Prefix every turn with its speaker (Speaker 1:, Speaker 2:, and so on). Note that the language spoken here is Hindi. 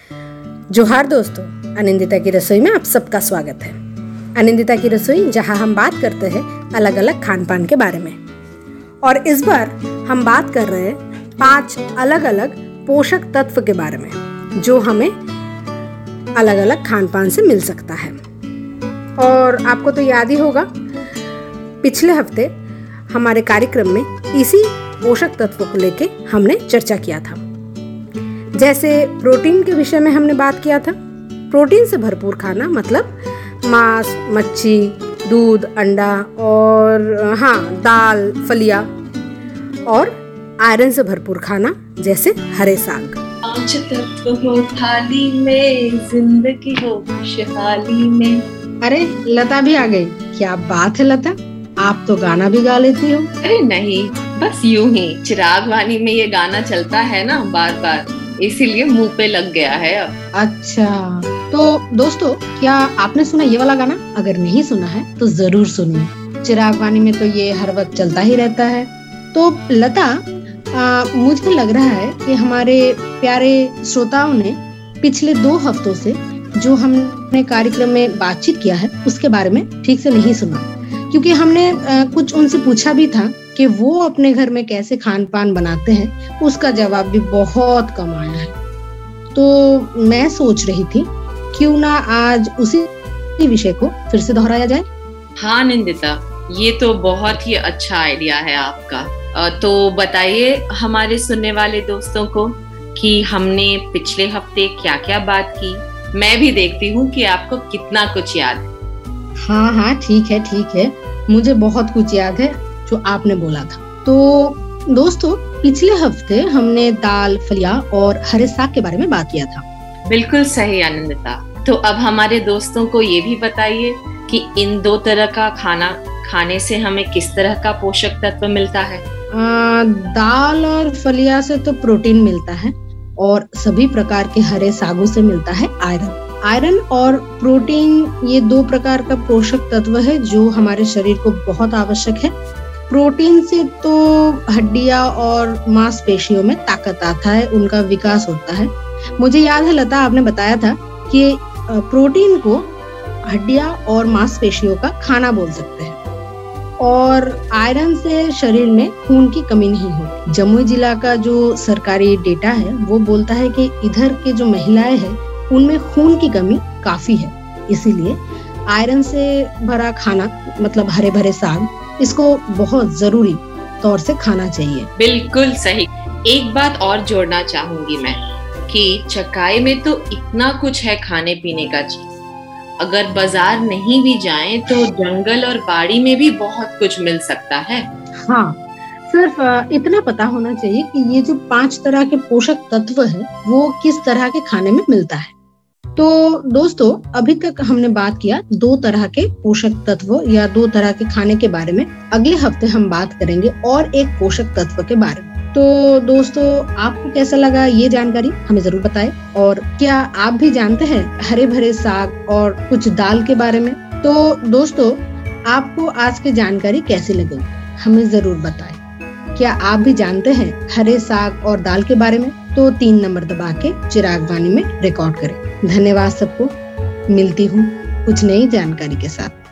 Speaker 1: जोहार दोस्तों, आनंदिता की रसोई में आप सबका स्वागत है। आनंदिता की रसोई, जहां हम बात करते हैं अलग अलग खान पान के बारे में। और इस बार हम बात कर रहे हैं 5 अलग अलग पोषक तत्व के बारे में, जो हमें अलग अलग खान पान से मिल सकता है। और आपको तो याद ही होगा, पिछले हफ्ते हमारे कार्यक्रम में इसी पोषक तत्व को लेके हमने चर्चा किया था। जैसे प्रोटीन के विषय में हमने बात किया था। प्रोटीन से भरपूर खाना मतलब मांस, मच्छी, दूध, अंडा और दाल, फलियां, और आयरन से भरपूर खाना जैसे हरे साग।
Speaker 2: 5 तत्व हो थाली में, जिंदगी हो खुशहाली में।
Speaker 1: अरे लता भी आ गई, क्या बात है लता, आप तो गाना भी गा लेती हो।
Speaker 2: अरे नहीं, बस यूं ही चिराग वाणी में ये गाना चलता है ना बार बार, इसीलिए मुंह पे लग गया है अब।
Speaker 1: अच्छा, तो दोस्तों, क्या आपने सुना ये वाला गाना? अगर नहीं सुना है तो जरूर सुनिए। चिराग वाणी में तो ये हर वक्त चलता ही रहता है। तो लता, मुझे लग रहा है कि हमारे प्यारे श्रोताओं ने पिछले 2 हफ्तों से जो हमने कार्यक्रम में बातचीत किया है उसके बारे में ठीक से नहीं सुना, क्योंकि हमने कुछ उनसे पूछा भी था कि वो अपने घर में कैसे खान पान बनाते हैं। उसका जवाब भी बहुत कम आया है। तो मैं सोच रही थी, क्यों ना आज उसी विषय को फिर से दोहराया जाए।
Speaker 2: हाँ निंदिता, ये तो बहुत ही अच्छा आइडिया है आपका। तो बताइए हमारे सुनने वाले दोस्तों को कि हमने पिछले हफ्ते क्या क्या बात की। मैं भी देखती हूँ कि आपको कितना कुछ याद है।
Speaker 1: हाँ, ठीक है, मुझे बहुत कुछ याद है जो आपने बोला था। तो दोस्तों, पिछले हफ्ते हमने दाल, फलियां और हरे साग के बारे में बात किया था।
Speaker 2: बिल्कुल सही आनंदिता। तो अब हमारे दोस्तों को ये भी बताइए कि इन 2 तरह का खाना खाने से हमें किस तरह का पोषक तत्व मिलता है।
Speaker 1: दाल और फलियां से तो प्रोटीन मिलता है, और सभी प्रकार के हरे सागों से मिलता है आयरन और प्रोटीन। ये 2 प्रकार का पोषक तत्व है जो हमारे शरीर को बहुत आवश्यक है। प्रोटीन से तो हड्डियां और मांसपेशियों में ताकत आता है, उनका विकास होता है। मुझे याद है लता, आपने बताया था कि प्रोटीन को हड्डियां और मांसपेशियों का खाना बोल सकते हैं। और आयरन से शरीर में खून की कमी नहीं होती। जमुई जिला का जो सरकारी डेटा है वो बोलता है कि इधर के जो महिलाएं हैं उनमें खून की कमी काफी है, इसीलिए आयरन से भरा खाना मतलब हरे भरे साग, इसको बहुत जरूरी तौर से खाना चाहिए।
Speaker 2: बिल्कुल सही। एक बात और जोड़ना चाहूंगी मैं कि चकाई में तो इतना कुछ है खाने पीने का चीज। अगर बाजार नहीं भी जाएं तो जंगल और बाड़ी में भी बहुत कुछ मिल सकता है।
Speaker 1: हाँ, सिर्फ इतना पता होना चाहिए कि ये जो 5 तरह के पोषक तत्व है वो किस तरह के खाने में मिलता है। तो दोस्तों, अभी तक हमने बात किया 2 तरह के पोषक तत्व या 2 तरह के खाने के बारे में। अगले हफ्ते हम बात करेंगे और एक पोषक तत्व के बारे में। तो दोस्तों, आपको कैसा लगा ये जानकारी, हमें जरूर बताएं। और क्या आप भी जानते हैं हरे भरे साग और कुछ दाल के बारे में? तो दोस्तों, आपको आज की जानकारी कैसी लगी हमें जरूर बताएं। क्या आप भी जानते हैं हरे साग और दाल के बारे में? तो 3 नंबर दबा के चिराग वाणी में रिकॉर्ड करें। धन्यवाद सबको। मिलती हूँ कुछ नई जानकारी के साथ।